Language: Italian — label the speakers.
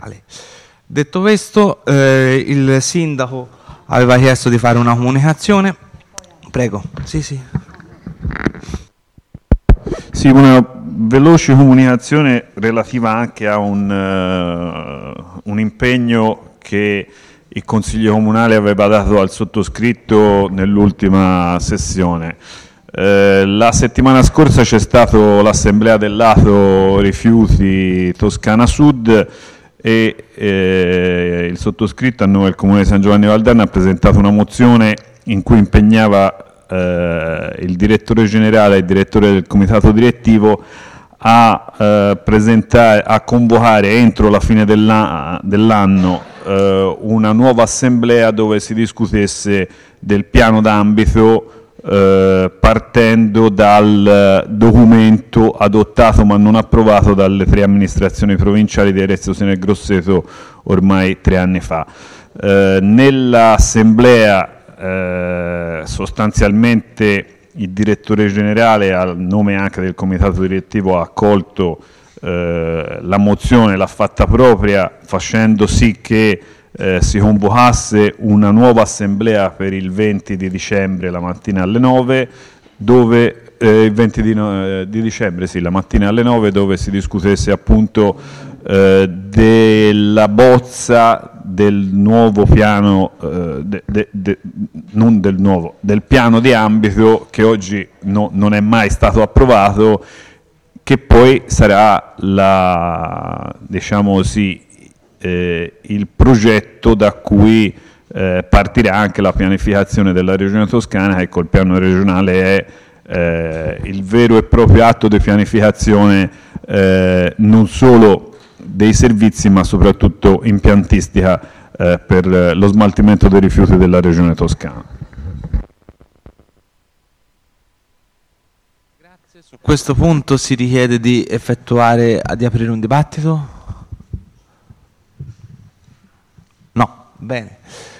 Speaker 1: Detto questo, il sindaco aveva chiesto di fare una comunicazione. Prego. Sì.
Speaker 2: Sì, una veloce comunicazione relativa anche a un impegno che il Consiglio Comunale aveva dato al sottoscritto nell'ultima sessione. La settimana scorsa c'è stata l'assemblea del lato rifiuti Toscana Sud e il sottoscritto a nome del Comune di San Giovanni Valdarno ha presentato una mozione in cui impegnava il direttore generale e il direttore del comitato direttivo a convocare entro la fine dell'anno una nuova assemblea dove si discutesse del piano d'ambito partendo dal documento adottato ma non approvato dalle 3 amministrazioni provinciali di Arezzo, Siena e Grosseto ormai 3 anni fa. Nell'assemblea sostanzialmente il direttore generale, a nome anche del comitato direttivo, ha accolto la mozione, l'ha fatta propria, facendo sì che si convocasse una nuova assemblea per il 20 di dicembre la mattina alle 9, dove il 20 di dicembre, sì, la mattina alle 9, dove si discutesse appunto della bozza del nuovo piano, non del nuovo, del piano di ambito che oggi non è mai stato approvato, che poi sarà diciamo così, il progetto da cui partirà anche la pianificazione della Regione Toscana, che col piano regionale è il vero e proprio atto di pianificazione non solo dei servizi ma soprattutto impiantistica per lo smaltimento dei rifiuti della Regione Toscana.
Speaker 1: Grazie. Su questo punto si richiede di aprire un dibattito? No, bene.